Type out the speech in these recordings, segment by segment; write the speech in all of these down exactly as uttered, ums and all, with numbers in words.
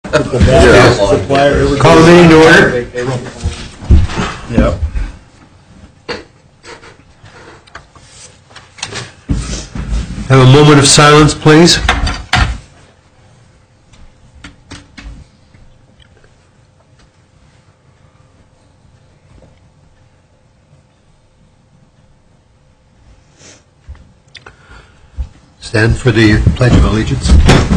Call the meeting to order. Yep. Have a moment of silence, please. Stand for the Pledge of Allegiance.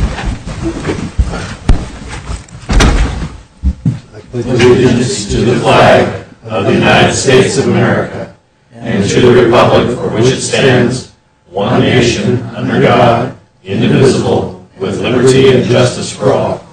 Allegiance to the flag of the United States of America and to the republic for which it stands, one nation, under God, indivisible, with liberty and justice for all.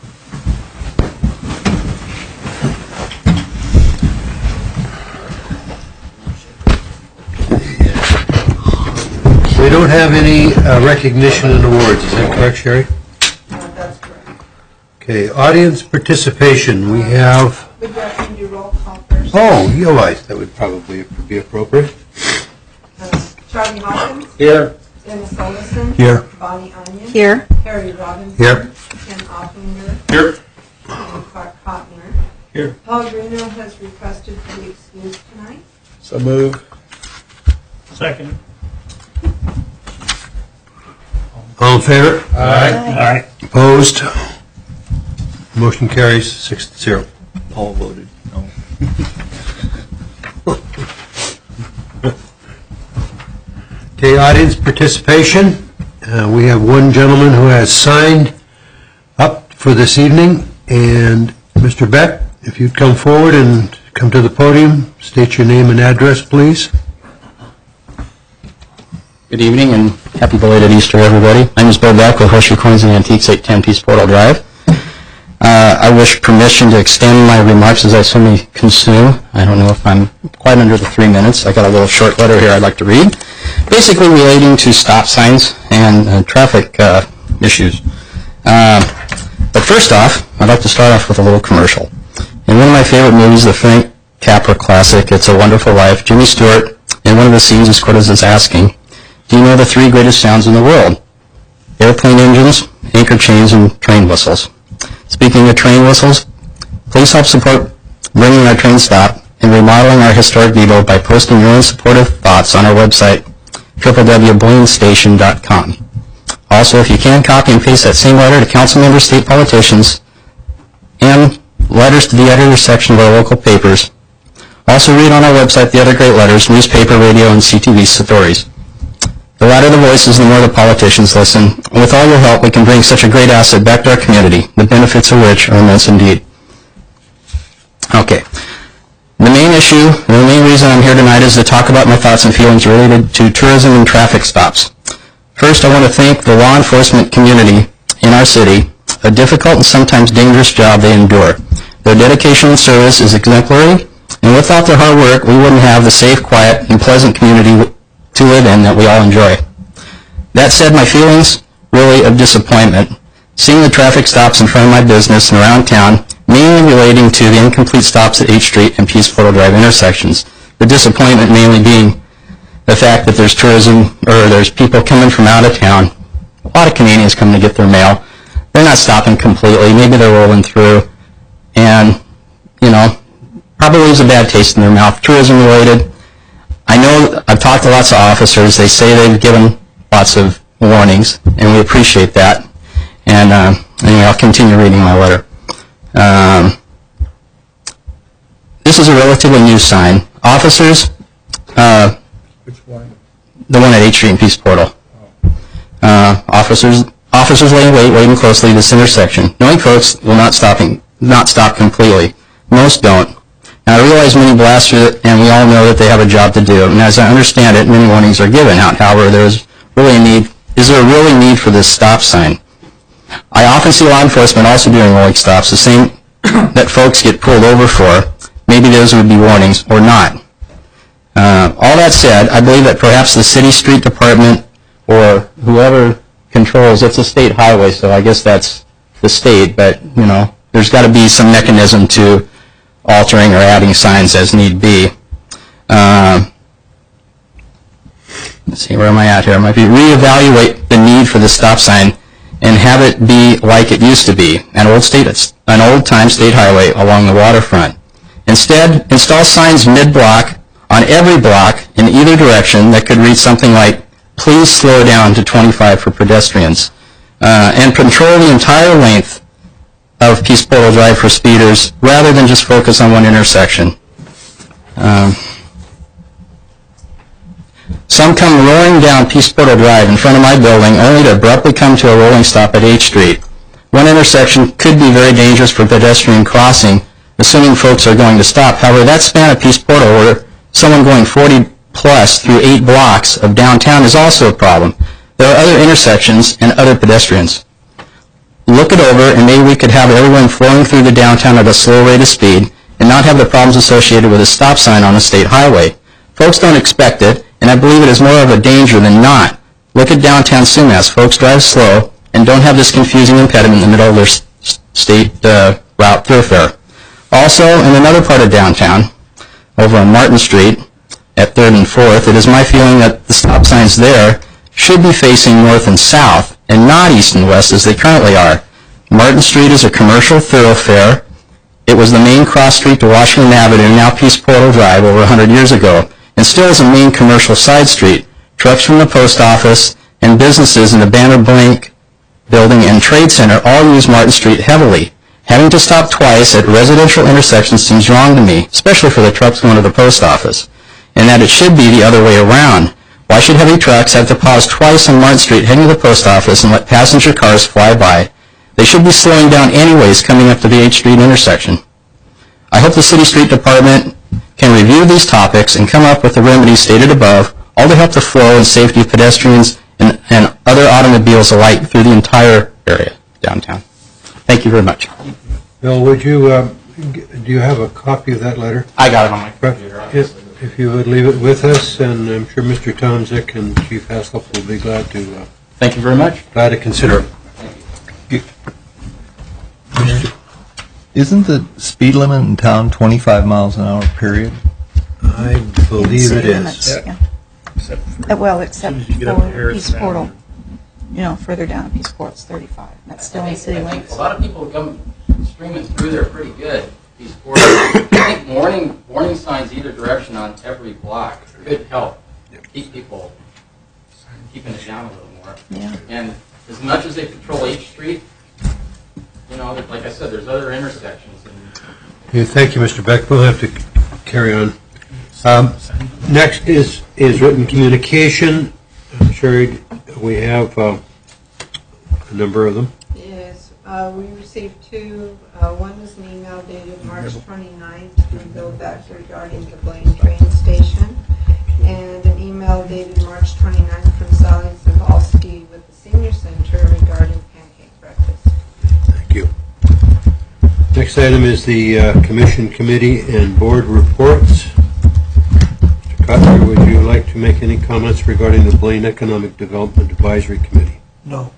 We don't have any uh, recognition and awards, is that correct, Sherry? That's correct. Okay, audience participation, we have... Would you like me to do roll call first? Oh, you're right, that would probably be appropriate. Uh, Charlie Hawkins? Here. Dennis Olison? Here. Bonnie Onion? Here. Harry Robinson? Here. Ken Oppinger? Here. And Clark Hotner? Here. Pellegrino has requested to be excused tonight. So move. Second. All in favor? Aye. Aye. Opposed? Motion carries six to zero. Paul voted no. Okay, audience participation. Uh, we have one gentleman who has signed up for this evening, and Mister Beck, if you'd come forward and come to the podium, state your name and address, please. Good evening and happy belated Easter, everybody. My name is Bill Beck with Horseshoe Coins and Antiques, eight ten Peace Portal Drive. Uh, I wish permission to extend my remarks as I certainly consume. I don't know if I'm quite under the three minutes. I got a little short letter here I'd like to read, basically relating to stop signs and uh, traffic uh, issues. Uh, but first off, I'd like to start off with a little commercial. In one of my favorite movies, the Frank Capra classic, It's a Wonderful Life, Jimmy Stewart, in one of the scenes is quoted as asking, "Do you know the three greatest sounds in the world? Airplane engines, anchor chains, and train whistles." Speaking of train whistles, please help support bringing our train stop and remodeling our historic depot by posting your own supportive thoughts on our website, w w w dot boyne station dot com. Also, if you can, copy and paste that same letter to council members, state politicians, and letters to the editor section of our local papers. Also read on our website the other great letters, newspaper, radio, and C T V stories. The louder the voices, the more the politicians listen. And with all your help, we can bring such a great asset back to our community, the benefits of which are immense indeed. Okay. The main issue, and the main reason I'm here tonight is to talk about my thoughts and feelings related to tourism and traffic stops. First, I want to thank the law enforcement community in our city, a difficult and sometimes dangerous job they endure. Their dedication and service is exemplary, and without their hard work, we wouldn't have the safe, quiet, and pleasant community to live in that we all enjoy. That said, my feelings really of disappointment, seeing the traffic stops in front of my business and around town, mainly relating to the incomplete stops at eighth Street and Peace Portal Drive intersections. The disappointment mainly being the fact that there's tourism, or there's people coming from out of town. A lot of Canadians come to get their mail. They're not stopping completely. Maybe they're rolling through. And, you know, probably leaves a bad taste in their mouth. Tourism related. I know I've talked to lots of officers. They say they've given lots of warnings, and we appreciate that. And uh, anyway, I'll continue reading my letter. Um, this is a relatively new sign. Officers, uh, Which one? the one at eighth Street and Peace Portal. Uh, officers, officers laying wait, waiting closely at this intersection. Knowing folks will not stopping, not stop completely. Most don't. Now, I realize many blast through it, and we all know that they have a job to do. And as I understand it, many warnings are given out. However, there is really a need. Is there a really need for this stop sign? I often see law enforcement also doing rolling stops, the same that folks get pulled over for. Maybe those would be warnings or not. Uh, all that said, I believe that perhaps the city street department or whoever controls, it's a state highway, so I guess that's the state, but, you know, there's got to be some mechanism to altering or adding signs as need be. Um, let's see, where am I at here? I might be reevaluate the need for the stop sign and have it be like it used to be, an old state, an old-time state highway along the waterfront. Instead, install signs mid-block on every block in either direction that could read something like, please slow down to twenty-five for pedestrians, uh, and control the entire length of Peace Portal Drive for speeders rather than just focus on one intersection. Um, Some come roaring down Peace Portal Drive in front of my building only to abruptly come to a rolling stop at H Street. One intersection could be very dangerous for pedestrian crossing, assuming folks are going to stop. However, that span of Peace Portal where someone going forty plus through eight blocks of downtown is also a problem. There are other intersections and other pedestrians. Look it over, and maybe we could have everyone flowing through the downtown at a slow rate of speed and not have the problems associated with a stop sign on a state highway. Folks don't expect it, and I believe it is more of a danger than not. Look at downtown Sumas. Folks drive slow and don't have this confusing impediment in the middle of their s- state uh, route thoroughfare. Also, in another part of downtown, over on Martin Street at third and fourth, it is my feeling that the stop signs there should be facing north and south and not east and west as they currently are. Martin Street is a commercial thoroughfare. It was the main cross street to Washington Avenue, now Peace Portal Drive, over one hundred years ago, and still is a main commercial side street. Trucks from the post office and businesses in the Banner Blank building and trade center all use Martin Street heavily. Having to stop twice at residential intersections seems wrong to me, especially for the trucks going to the post office, and that it should be the other way around. Why should heavy trucks have to pause twice on Martin Street heading to the post office and let passenger cars fly by? They should be slowing down anyways coming up to the H Street intersection. I hope the City Street Department can review these topics and come up with the remedies stated above, all to help the flow and safety of pedestrians and, and other automobiles alike through the entire area downtown. Thank you very much. Bill, would you, uh, g- do you have a copy of that letter? I got it on my computer. If if you would leave it with us, and I'm sure Mister Tomzik and Chief Haslip will be glad to, uh, Thank you very much. glad to consider it. Isn't the speed limit in town twenty-five miles an hour, period? I believe it City is. limits, yeah. Uh, Well, except for Peace Portal, you know, further down Peace Portal, it's thirty-five. That's still in city I think limits. a lot of people come streaming through there pretty good. These portals. I think warning warning signs either direction on every block could help keep people keeping it down a little more. Yeah. And as much as they patrol H Street, you know, like I said, there's other intersections. And Yeah, thank you, Mister Beck. We'll have to c- carry on. Um, Next is, is written communication. Uh, Sherry, we have uh, a number of them. Yes, uh, we received two. Uh, One is an email dated March twenty-ninth from Bill Beck regarding the Blaine train station, and an email dated March twenty-ninth from Sally Zavalski with the Senior Center regarding pancake breakfast. Thank you. Next item is the uh, commission, committee, and board reports. Mister Cutler, would you like to make any comments regarding the Blaine Economic Development Advisory Committee? No.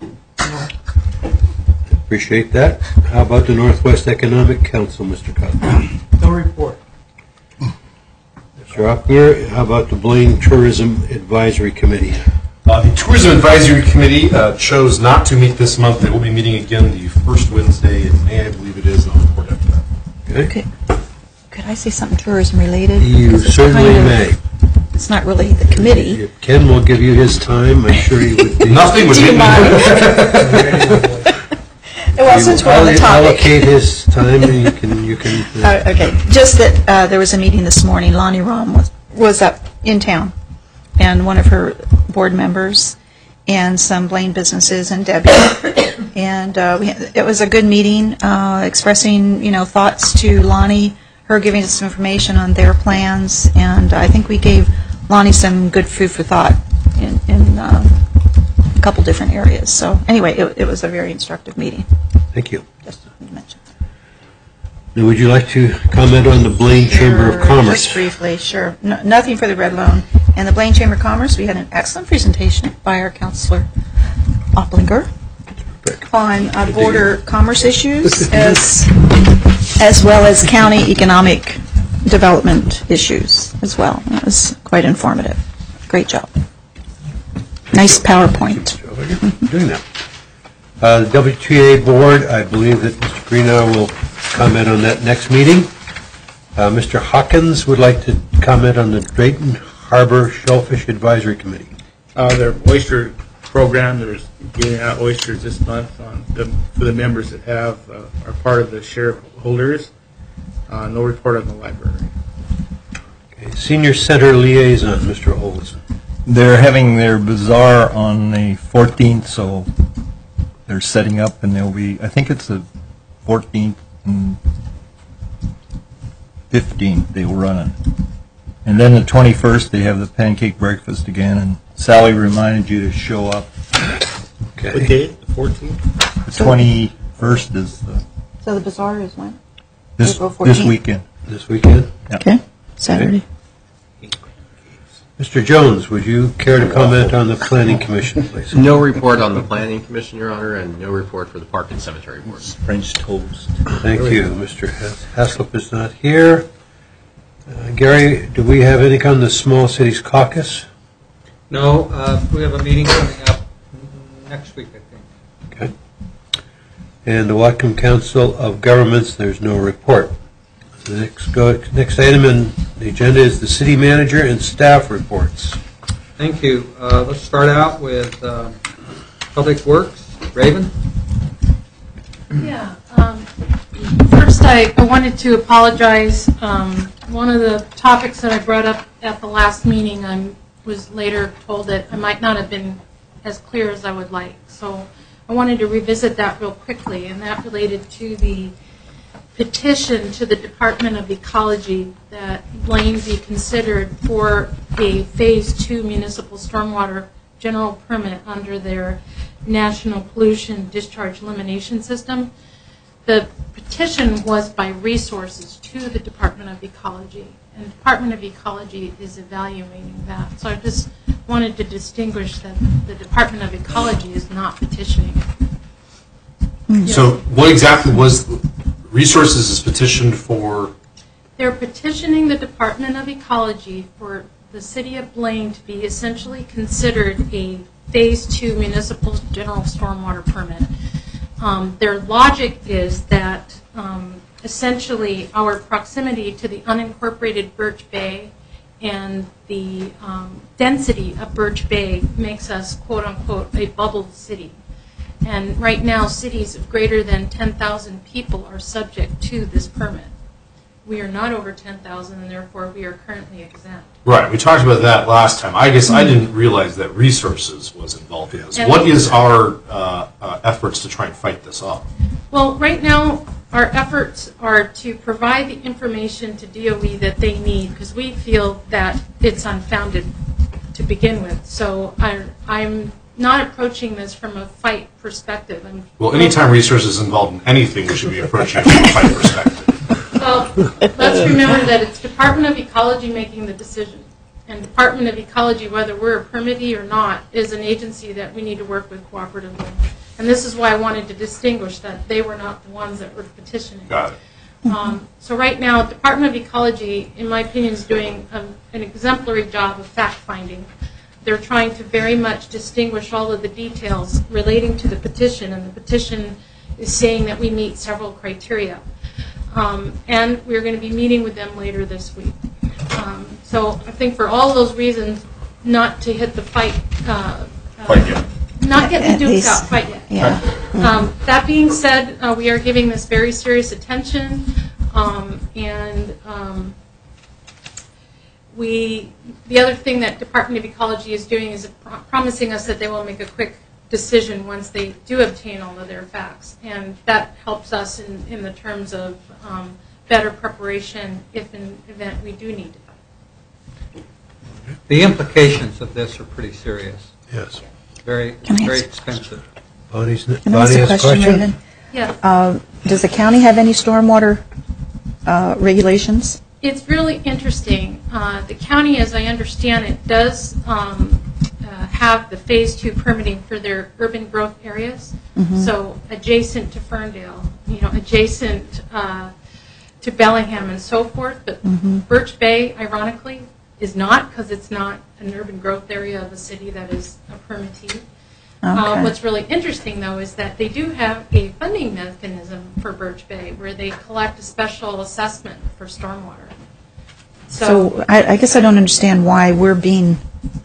Appreciate that. How about the Northwest Economic Council, Mister Cutler? No report. Mister Opler, how about the Blaine Tourism Advisory Committee? Uh, The Tourism Advisory Committee uh, chose not to meet this month. They will be meeting again the first Wednesday in May, I believe it is, and I'll report after that. Okay. Could could I say something tourism related? You Because it's certainly kind of- may. It's not really the committee. If Ken will give you his time, I'm sure he would be. Nothing was Do you hidden. mind? Well, since we're on the I'll topic. allocate his time, and you can, you can, uh, Uh, Okay, just that uh, there was a meeting this morning. Lonnie Rom was, was up in town, and one of her board members, and some Blaine businesses, and Debbie. And uh, we, it was a good meeting, uh, expressing, you know, thoughts to Lonnie, her giving us some information on their plans, and I think we gave Lonnie some good food for thought in, in uh, a couple different areas. So anyway, it, it was a very instructive meeting, thank you. just to mention. Now, would you like to comment on the Blaine Chamber of Sure, Commerce? Just briefly, sure. No, nothing for the Red Loan. And the Blaine Chamber of Commerce, we had an excellent presentation by our Councilor Opplinger on uh, border commerce issues as, as well as county economic development issues as well. That was quite informative. Great job. Nice PowerPoint. Doing that. Uh, The W T A Board, I believe that Mister Greenough will comment on that next meeting. Uh, Mister Hawkins would like to comment on the Drayton Harbor Shellfish Advisory Committee. Uh, their oyster program, there's getting out oysters this month on the, for the members that have, uh, are part of the shareholders. Uh, no report on the library. Okay. Senior Center Liaison, Mister Olson. They're having their bazaar on the fourteenth, so they're setting up, and they'll be, I think it's the fourteenth and fifteenth they will run it. And then the twenty-first, they have the pancake breakfast again, and Sally reminded you to show up. Okay. What date? The fourteenth? The twenty-first is the, So the bazaar is when? this, April this fourteenth. weekend. This weekend. Okay, Saturday. Mister Jones, would you care to comment on the Planning Commission, please? No report on the Planning Commission, Your Honor, and no report for the Park and Cemetery Board. French toast. Thank you. Mister Has- Haslip is not here. Uh, Gary, do we have anything on the Small Cities Caucus? No, uh, we have a meeting coming up next week, I think. Okay. And the Whatcom Council of Governments, there's no report. The next, go, next item on the agenda is the city manager and staff reports. Thank you. Uh, let's start out with uh, Public Works. Raven? Yeah. Um, first, I, I wanted to apologize. Um, one of the topics that I brought up at the last meeting, I was later told that I might not have been as clear as I would like. So I wanted to revisit that real quickly, and that related to the petition to the Department of Ecology that Blaine be considered for a Phase two municipal stormwater general permit under their National Pollution Discharge Elimination System. The petition was by resources to the Department of Ecology, and the Department of Ecology is evaluating that. So I just wanted to distinguish that the Department of Ecology is not petitioning it. So what exactly was, resources is petitioned for? They're petitioning the Department of Ecology for the city of Blaine to be essentially considered a Phase two municipal general stormwater permit. Um, their logic is that um, essentially our proximity to the unincorporated Birch Bay and the um, density of Birch Bay makes us, quote unquote, a bubbled city. And right now, cities of greater than ten thousand people are subject to this permit. We are not over ten thousand, and therefore we are currently exempt. Right, we talked about that last time. I guess I didn't realize that resources was involved in this. And What is our uh, uh, efforts to try and fight this off? Well, right now, our efforts are to provide the information to D O E that they need, because we feel that it's unfounded to begin with. So I, I'm not approaching this from a fight perspective. I'm Well, anytime resources is involved in anything, we should be approaching it from a fight perspective. Well, let's remember that it's Department of Ecology making the decision. And Department of Ecology, whether we're a permittee or not, is an agency that we need to work with cooperatively. And this is why I wanted to distinguish that they were not the ones that were petitioning. Got it. Um, so right now, Department of Ecology, in my opinion, is doing a, an exemplary job of fact-finding. They're trying to very much distinguish all of the details relating to the petition, and the petition is saying that we meet several criteria. Um, and we're going to be meeting with them later this week. Um, so I think for all those reasons, not to hit the fight, uh, uh, Fight yet. not get the At dukes least, out fight yet. Yeah. Um, that being said, uh, we are giving this very serious attention, um, and um, we. The other thing that Department of Ecology is doing is pro promising us that they will make a quick decision once they do obtain all of their facts, and that helps us in, in the terms of um, better preparation if in event we do need to fight. The implications of this are pretty serious. Yes. Very, Can I very ask- expensive. Bonnie's, Can I Bonnie ask a has a question, question? Raven? Yeah. Uh, Does the county have any stormwater uh, regulations? It's really interesting. Uh, the county, as I understand it, does um, uh, have the Phase two permitting for their urban growth areas. Mm-hmm. So adjacent to Ferndale, you know, adjacent uh, to Bellingham and so forth. But Mm-hmm. Birch Bay, ironically, is not, because it's not an urban growth area of a city that is a permittee. Uh, Okay. What's really interesting, though, is that they do have a funding mechanism for Birch Bay where they collect a special assessment for stormwater. So I, I guess I don't understand why we're being,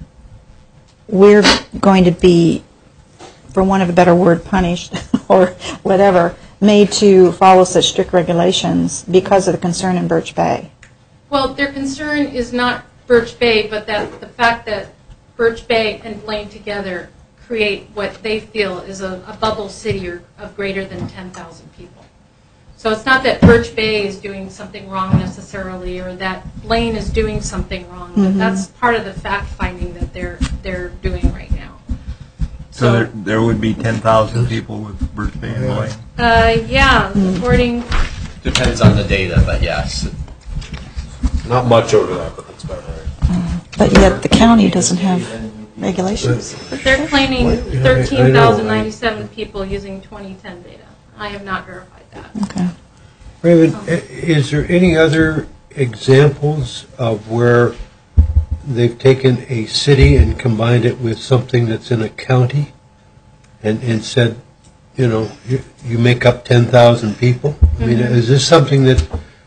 we're going to be, for want of a better word, punished or whatever, made to follow such strict regulations because of the concern in Birch Bay. Well, their concern is not Birch Bay, but that the fact that Birch Bay and Blaine together create what they feel is a, a bubble city or, of greater than ten thousand people. So it's not that Birch Bay is doing something wrong necessarily, or that Blaine is doing something wrong. But Mhm. that's part of the fact finding that they're they're doing right now. So there, there would be ten thousand people with Birch Bay and Blaine? Uh, yeah, according, Depends on the data, but yes. Not much over that, but that's about right. But yet the county doesn't have regulations. but they're claiming I know, thirteen thousand I- ninety-seven people using twenty ten data. I have not verified that. Okay. Raven, i- is there any other examples of where they've taken a city and combined it with something that's in a county and, and said, you know, you, you make up ten thousand people? I mean, Mhm. is this something that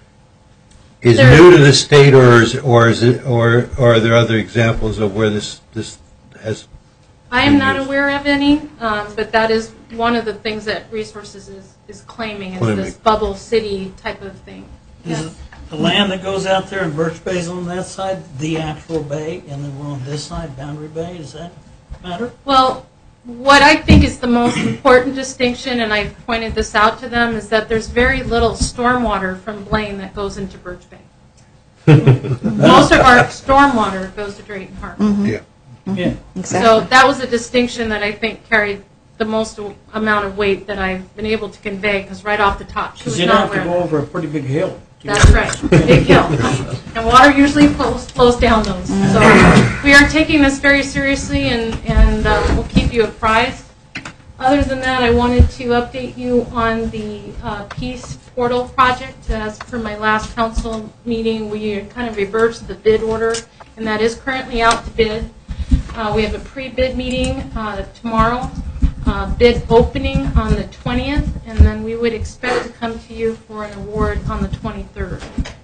is There- new to the state, or is, or is it, or, or are there other examples of where this, this has? I am not Yes. aware of any, um, but that is one of the things that Resources is, is claiming, is Claiming. this bubble city type of thing. Is it the land that goes out there in Birch Bay's on that side, the actual bay, and then we're on this side, Boundary Bay? Does that matter? Well, what I think is the most important distinction, and I've pointed this out to them, is that there's very little stormwater from Blaine that goes into Birch Bay. Most of our stormwater goes to Drayton Harbor. Yeah. Yeah. Exactly. So that was a distinction that I think carried the most amount of weight that I've been able to convey, because right off the top, she Because was you'd not have to aware go of that. over a pretty big hill. to get That's there. right, big hill. And water usually flows, flows down those. So we are taking this very seriously, and, and uh, we'll keep you apprised. Other than that, I wanted to update you on the uh, Peace Portal project. As per my last council meeting, we kind of reversed the bid order, and that is currently out to bid. Uh, We have a pre-bid meeting uh, tomorrow, uh, bid opening on the twentieth, and then we would expect to come to you for an award on the twenty-third.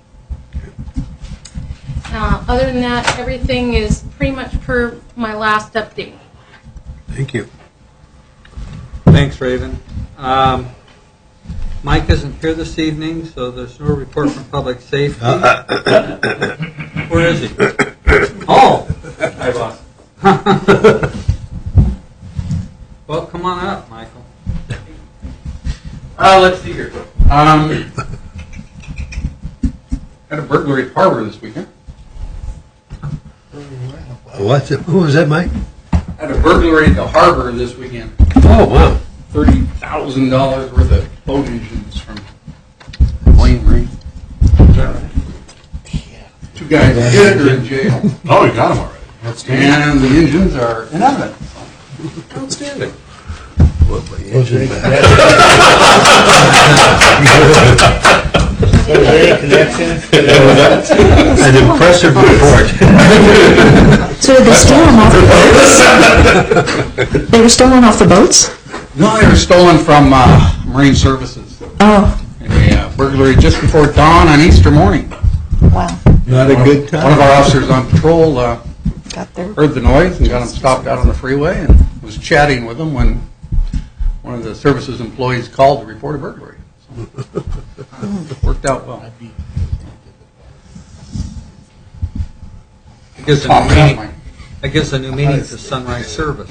Uh, Other than that, everything is pretty much per my last update. Thank you. Thanks, Raven. Um, Mike isn't here this evening, so there's no report from public safety. Where is he? Oh! Hi, boss. Well, come on up, Michael. Uh, let's see here. Um, had a burglary at Harbor this weekend. What's it, who was that, Mike? Had a burglary at the Harbor this weekend. Oh, wow. Thirty thousand dollars worth of boat engines from Blaine Marine. Two guys hit are in jail. Oh, you got him already. Outstanding. And the engines are in evidence. Outstanding. An impressive report. So did they steal them off the boats? They were stolen off the boats? No, they were stolen from uh, Marine Services. Oh, A uh, burglary just before dawn on Easter morning. wow. Not a good time. One of our officers on patrol uh, Got there. heard the noise and got him stopped out on the freeway and was chatting with him when one of the services employees called to report a burglary. So, uh, it worked out well. I guess a Oh, new man, meaning, Mike. I guess a new meaning to sunrise service.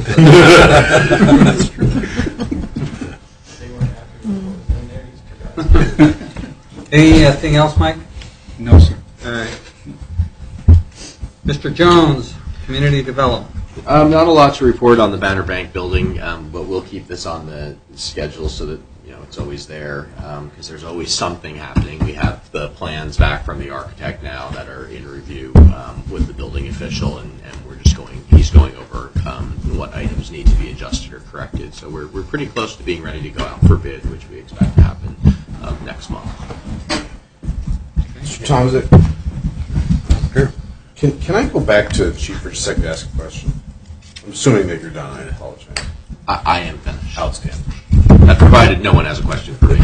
Anything else, Mike? No, sir. All right. Mister Jones, Community Development. Um, not a lot to report on the Banner Bank building, um, but we'll keep this on the schedule so that, you know, it's always there, because there's always something happening. We have the plans back from the architect now that are in review um, with the building official, and, and we're just going, he's going over um, what items need to be adjusted or corrected. So we're, we're pretty close to being ready to go out for bid, which we expect to happen um, next month. Mister Tom, is it? Here. Can, can I go back to Chief for a second to ask a question? I'm assuming that you're done. I apologize. I, I am finished. Outstanding. That provided no one has a question for me.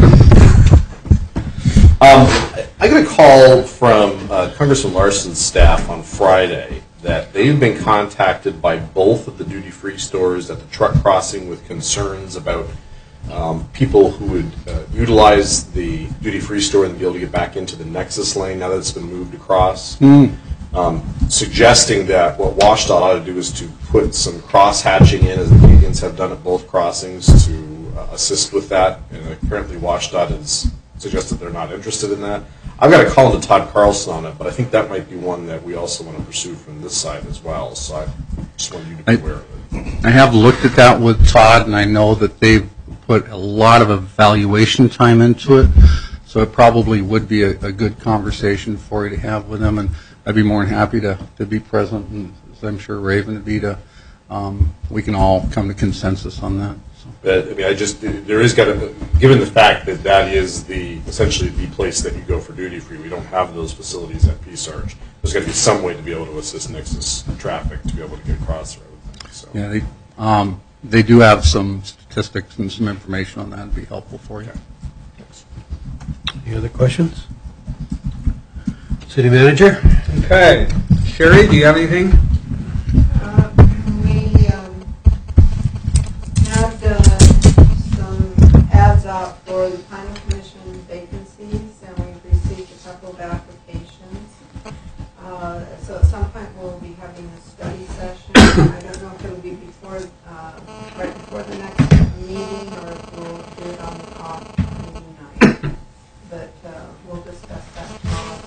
Um, I got a call from uh, Congressman Larson's staff on Friday that they've been contacted by both of the duty-free stores at the truck crossing with concerns about um, people who would uh, utilize the duty-free store and be able to get back into the Nexus lane now that it's been moved across. Mm. Um, suggesting that what WashDOT ought to do is to put some cross-hatching in, as the Canadians have done at both crossings, to uh, assist with that. And apparently WashDOT has suggested they're not interested in that. I've got a call to Todd Carlson on it, but I think that might be one that we also want to pursue from this side as well. So I just want you to be I, aware of it. I have looked at that with Todd, and I know that they've put a lot of evaluation time into it. So it probably would be a, a good conversation for you to have with them, and I'd be more than happy to, to be present, and as I'm sure Raven would be, to um, we can all come to consensus on that. So. But, I mean, I just, there is got to, given the fact that that is the, essentially the place that you go for duty free, we don't have those facilities at P-Sarge. There's got to be some way to be able to assist Nexus traffic to be able to get across there. So. Yeah, they, um, they do have some statistics and some information on that. It'd be helpful for you. Okay. Thanks. Any other questions? City Manager? Okay. Sherry, do you have anything? Uh, we um, had uh, some ads out for the planning commission vacancies, and we've received a couple of applications. Uh, so at some point we'll be having a study session. I don't know if it'll be before, uh, right before the next meeting, or if we'll do it on the off meeting night. But uh, we'll discuss that tomorrow.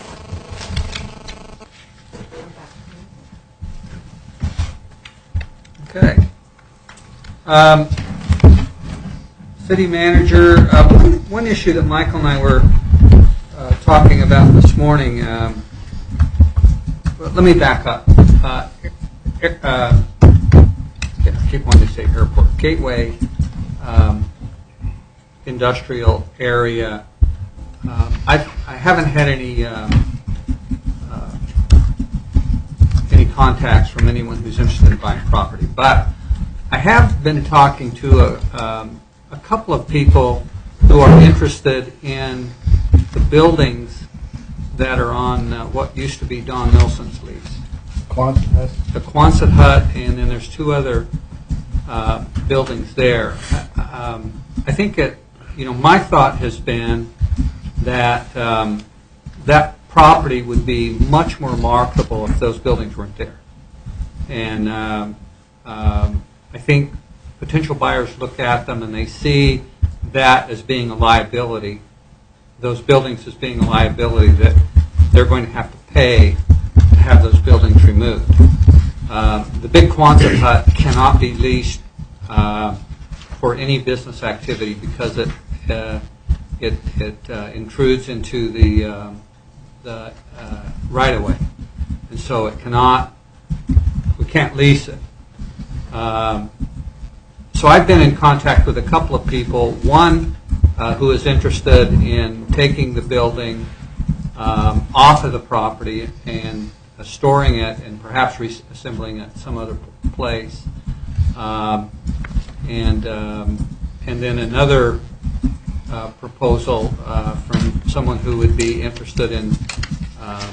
Okay. Um, City Manager, uh, one, one issue that Michael and I were uh, talking about this morning, um, well, let me back up. Uh, uh, I keep wanting to say airport. Gateway um, industrial area. Um, I, I haven't had any um, uh, any contacts from anyone who's interested in buying property, but I have been talking to a, um, a couple of people who are interested in the buildings that are on uh, what used to be Don Nelson's lease. Quonset Hut. The Quonset Hut, and then there's two other uh, buildings there. Um, I think it, you know, my thought has been that um, that property would be much more marketable if those buildings weren't there. And um, um, I think potential buyers look at them and they see that as being a liability, those buildings as being a liability that they're going to have to pay to have those buildings removed. Um, the big Quonset Hut cannot be leased uh, for any business activity because it uh, it, it uh, intrudes into the uh, the uh, right-of-way, and so it cannot. We can't lease it. Um, so I've been in contact with a couple of people. One uh, who is interested in taking the building um, off of the property and uh, storing it and perhaps reassembling it some other place. Um, and um, and then another uh, proposal uh, from someone who would be interested in um,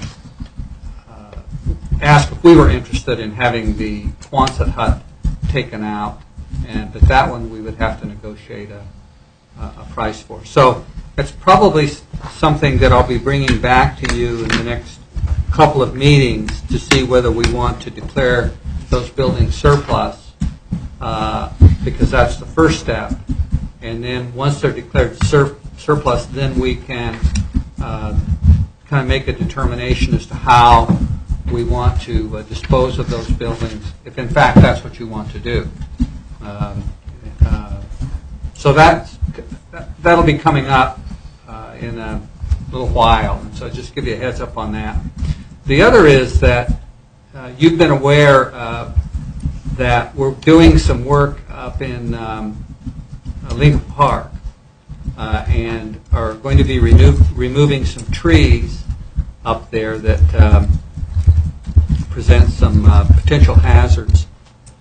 uh, ask if we were interested in having the Quonset Hut taken out, and but that one we would have to negotiate a, a price for. So it's probably something that I'll be bringing back to you in the next couple of meetings to see whether we want to declare those buildings surplus, uh, because that's the first step. And then once they're declared sur surplus, then we can uh, kind of make a determination as to how we want to uh, dispose of those buildings, if in fact that's what you want to do. Um, uh, so that's, that, that'll be coming up uh, in a little while, and so just give you a heads up on that. The other is that uh, you've been aware uh, that we're doing some work up in um, Lincoln Park uh, and are going to be remo removing some trees up there that um, present some uh, potential hazards uh,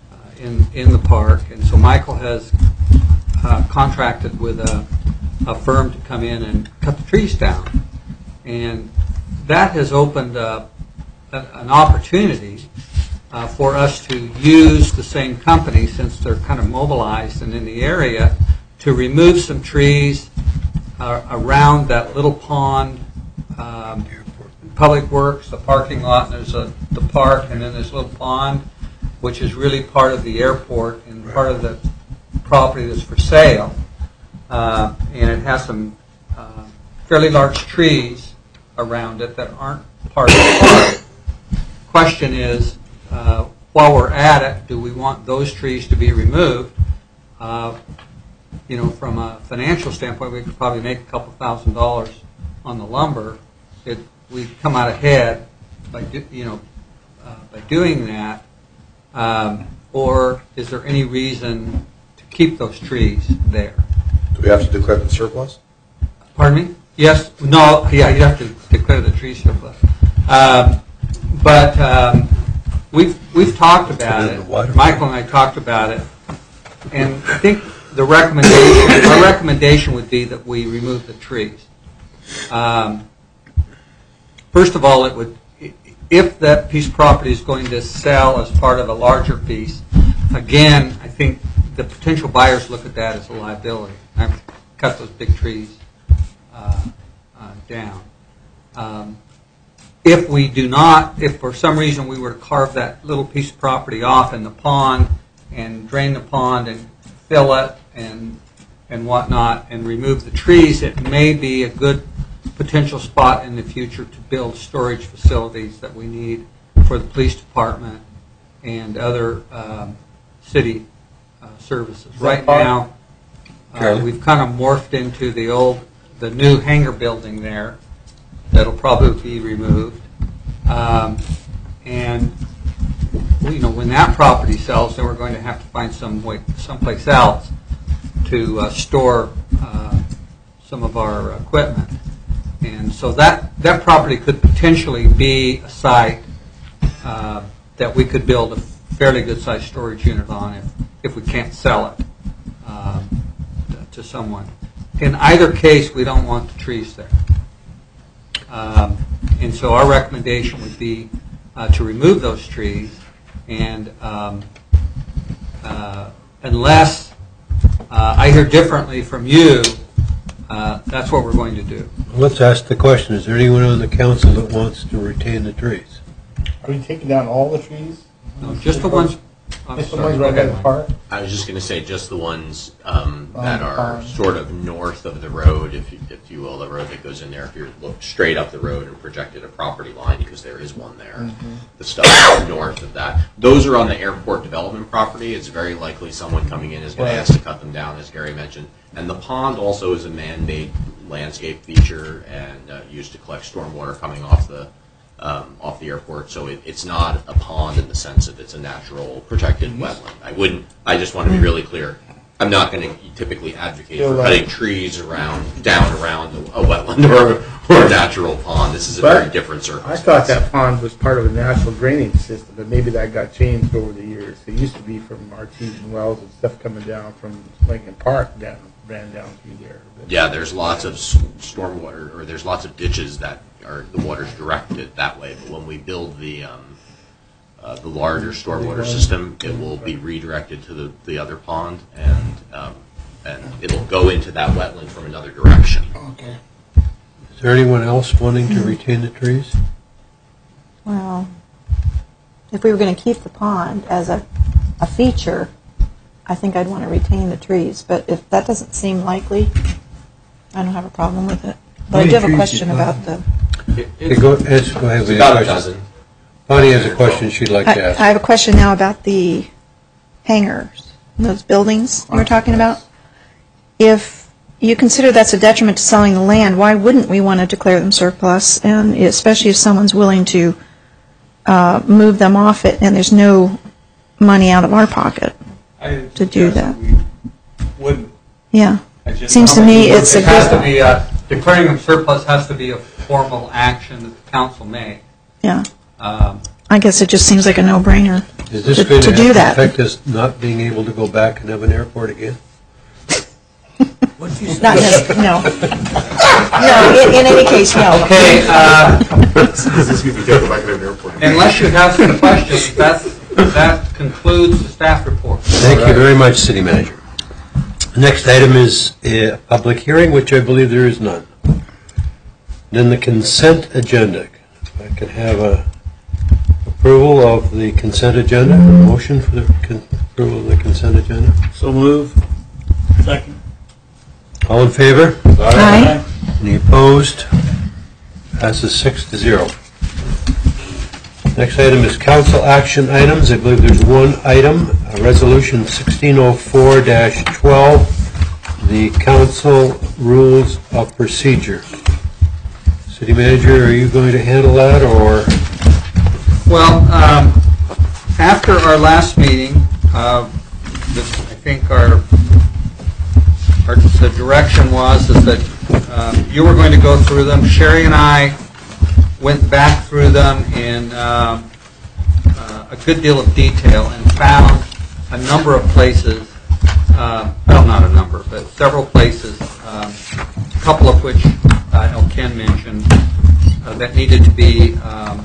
in, in the park. And so Michael has uh, contracted with a, a firm to come in and cut the trees down. And that has opened up a, an opportunity uh, for us to use the same company, since they're kind of mobilized and in the area, to remove some trees uh, around that little pond, um, Public Works, the parking lot, and there's a, the park, and then there's a little pond, which is really part of the airport and part of the property that's for sale. Uh, and it has some uh, fairly large trees around it that aren't part of the park. Question is, uh, while we're at it, do we want those trees to be removed? Uh, you know, from a financial standpoint, we could probably make a couple thousand dollars on the lumber. It, we come out ahead by do, you know uh, by doing that. Um, or is there any reason to keep those trees there? Do we have to declare them surplus? Pardon me? Yes. No. Yeah. You have to declare the tree surplus. Um, but um, we've we've talked about it. Michael and I talked about it, and I think the recommendation our recommendation would be that we remove the trees. Um, first of all, it would. If that piece of property is going to sell as part of a larger piece, again, I think the potential buyers look at that as a liability. I've cut those big trees uh, uh, down. Um, if we do not, if for some reason we were to carve that little piece of property off in the pond and drain the pond and fill it and and whatnot and remove the trees, it may be a good potential spot in the future to build storage facilities that we need for the police department and other um, city uh, services. Right now, uh, we've kind of morphed into the old, the new hangar building there that'll probably be removed. Um, and you know, when that property sells, then we're going to have to find some way, someplace else to uh, store uh, some of our equipment. And so that, that property could potentially be a site uh, that we could build a fairly good-sized storage unit on if, if we can't sell it um, to someone. In either case, we don't want the trees there. Um, and so our recommendation would be uh, to remove those trees, and um, uh, unless uh, I hear differently from you, Uh, that's what we're going to do. Let's ask the question, is there anyone on the council that wants to retain the trees? Are we taking down all the trees? No, just the ones, I'm Just the sorry, ones go right by ahead, the Mike. park? I was just going to say just the ones um, On that the are pond. sort of north of the road, if you, if you will, the road that goes in there. If you look straight up the road and projected a property line, because there is one there, Mhm. the stuff north of that, those are on the airport development property. It's very likely someone coming in is going Right. to ask to cut them down, as Gary mentioned. And the pond also is a man-made landscape feature and uh, used to collect stormwater coming off the um, off the airport. So it, it's not a pond in the sense that it's a natural protected wetland. I wouldn't. I just want to be really clear. I'm not going to typically advocate Feel for like- cutting trees around down around a wetland or, or a natural pond. This is a But very different circumstance. I thought that pond was part of a natural drainage system, but maybe that got changed over the years. It used to be from artesian wells and stuff coming down from Lincoln Park down, ran down through there. But Yeah, there's lots of s- stormwater, or there's lots of ditches that are, the water's directed that way, but when we build the, um, uh, the larger stormwater system, it will be redirected to the, the other pond, and, um, and it'll go into that wetland from another direction. Okay. Is there anyone else wanting to retain the trees? Well, if we were going to keep the pond as a, a feature, I think I'd want to retain the trees. But if that doesn't seem likely, I don't have a problem with it. But I do have a question about the... It- Okay, it's- go, ask, go ahead It's with your about a question. dozen. Bonnie has a question she'd like I to I ask. have a question now about the hangars, those buildings you were talking about. If you consider that's a detriment to selling the land, why wouldn't we want to declare them surplus? And especially if someone's willing to uh, move them off it and there's no money out of our pocket. I to do suggest that. we wouldn't. Yeah. I just- Seems to me it's a It has to good, be, a- declaring them surplus has to be a formal action that the council may. yeah. Um, I guess it just seems like a no-brainer. Is this to- going to do to that. affect us not being able to go back and have an airport again? Not necess- no. No, in, in any case, no. Okay, uh, This is if you can't go back to an airport. unless you have some questions, that's, that concludes the staff report. Thank you very much, City Manager. The next item is a public hearing, which I believe there is none. Then the consent agenda. If I can have a approval of the consent agenda, a motion for the con- approval of the consent agenda. So move. Second. All in favor? Aye. Any opposed? Passes six to zero. Next item is council action items. I believe there's one item, uh, Resolution sixteen oh four dash twelve, the council rules of procedure. City Manager, are you going to handle that, or? Well, um, after our last meeting, uh, the- I think our, our, the direction was is that um, you were going to go through them. Sherry and I went back through them in um, uh, a good deal of detail and found a number of places, uh, well, not a number, but several places, um, a couple of which I know Ken mentioned, uh, that needed to be um,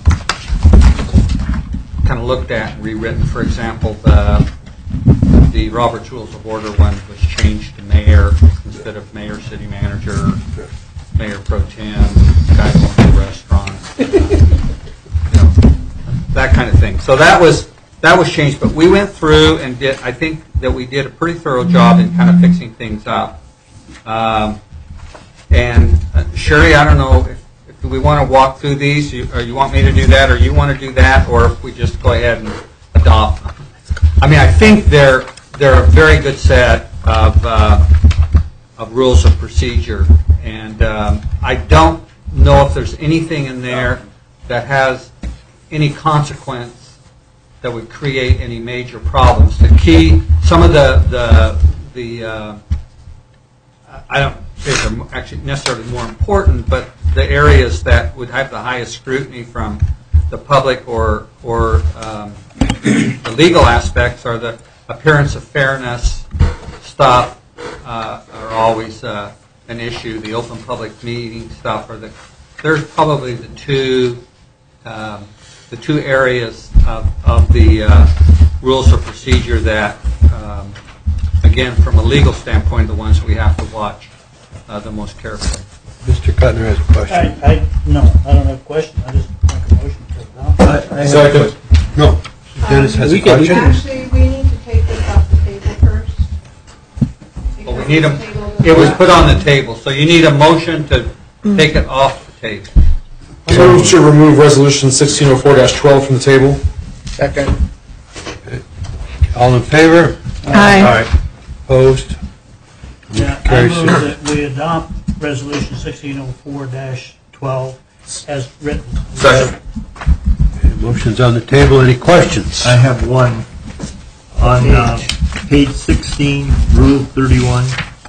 kind of looked at and rewritten. For example, the, the Robert's Rules of Order one was changed to mayor instead of mayor, city manager, mayor pro tem, guy owning the restaurant, uh, you know, that kind of thing. So that was that was changed, but we went through and did. I think that we did a pretty thorough job in kind of fixing things up. Um, and uh, Sherry, I don't know if, if we want to walk through these, you, or you want me to do that, or you want to do that, or if we just go ahead and adopt them. I mean, I think they're they're a very good set of uh, of rules of procedure, and um, I don't know if there's anything in there that has any consequence that would create any major problems. The key, some of the the the uh, I don't say they're actually necessarily more important, but the areas that would have the highest scrutiny from the public or or um, the legal aspects are the appearance of fairness stuff uh, are always uh, an issue. The open public meeting stuff are the there's probably the two um, the two areas of, of the uh, rules of procedure that um, again from a legal standpoint the ones we have to watch uh, the most carefully. Mister Cutner has a question. I, I, no, I don't have a question. I just make a motion to adopt. Second. No. Dennis has a We can- we question. can- Actually, we need to take this off the table first. Well, we need a, it was put on the table, so you need a motion to take it off the table. Move to remove Resolution sixteen oh four dash twelve from the table. Second. All in favor? Aye. Opposed? Yeah, I Carries move sir. that we adopt Resolution sixteen oh four dash twelve as written. Second. Okay, Motion's on the table. Any questions? I have one on uh, page sixteen, Rule thirty-one.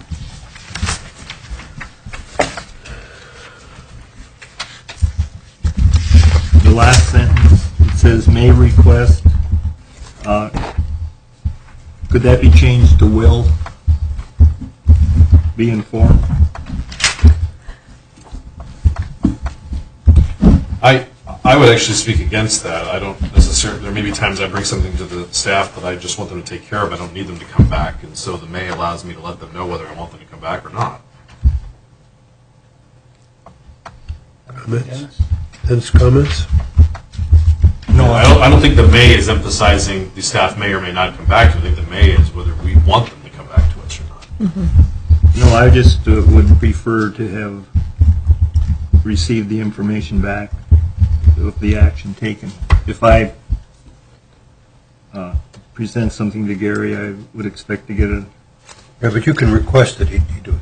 The last sentence, it says may request. Uh, Could that be changed to will be informed? I, I would actually speak against that. I don't necessarily, there may be times I bring something to the staff that I just want them to take care of. I don't need them to come back. And so the may allows me to let them know whether I want them to come back or not. Comments? Dennis, comments? No, I don't, I don't think the may is emphasizing the staff may or may not come back to. I think the may is whether we want them to come back to us or not. No, I just uh, would prefer to have received the information back of the action taken. If I uh, present something to Gary, I would expect to get a... Yeah, but you can request that he he do it.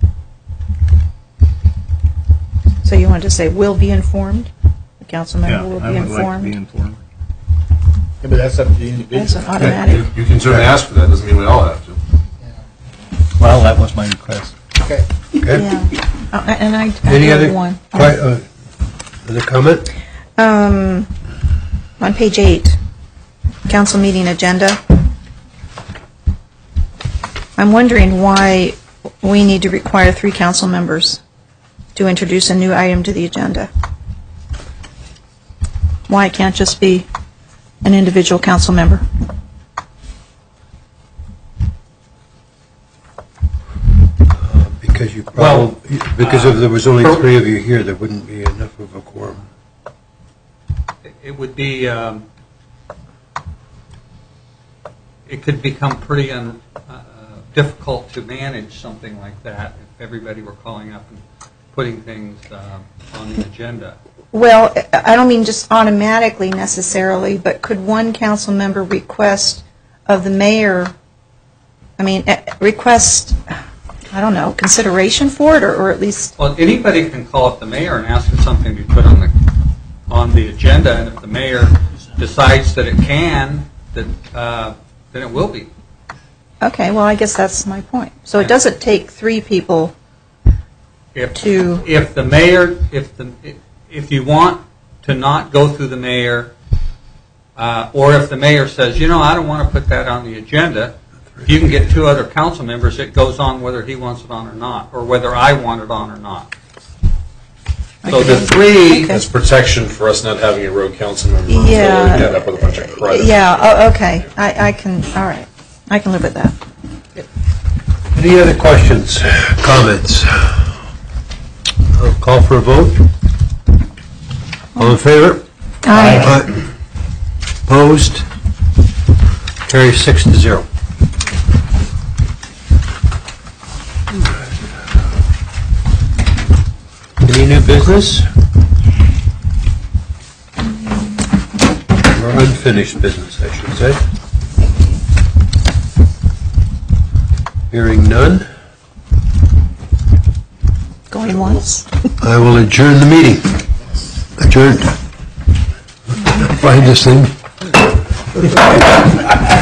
So you want to say will be informed? The council Yeah, member will I be would like to be informed? informed. Yeah, but that's up to the individual. That's an automatic. You, you can certainly ask for that. Doesn't mean we all have to. Well, that was my request. Okay. Okay? Yeah. Uh, And I I Any have other, one. quite, uh, other comment? Um, on page eight, council meeting agenda. I'm wondering why we need to require three council members to introduce a new item to the agenda. Why it can't just be an individual council member? Because you probably, because if there was only three of you here, there wouldn't be enough of a quorum. It would be, um, it could become pretty un, uh, difficult to manage something like that if everybody were calling up and putting things uh, on the agenda. Well, I don't mean just automatically necessarily, but could one council member request of the mayor, I mean, eh, request, I don't know, consideration for it, or, or at least... Well, anybody can call up the mayor and ask for something to be put on the on the agenda, and if the mayor decides that it can, then, uh, then it will be. Okay, well, I guess that's my point. So it doesn't take three people if, to... If the mayor, if the if you want to not go through the mayor, uh, or if the mayor says, you know, I don't want to put that on the agenda, if you can get two other council members, it goes on whether he wants it on or not, or whether I want it on or not. So the three... That's protection for us not having a rogue council member. Yeah. So we end up with a bunch of credit. Yeah, oh, okay. I, I can, all right. I can live with that. Any other questions, comments? I'll call for a vote. All in favor? Aye. Aye. Opposed? Carries six to zero. Any new business? Or unfinished business, I should say. Hearing none, Going once? I will adjourn the meeting. Adjourned. Find this thing.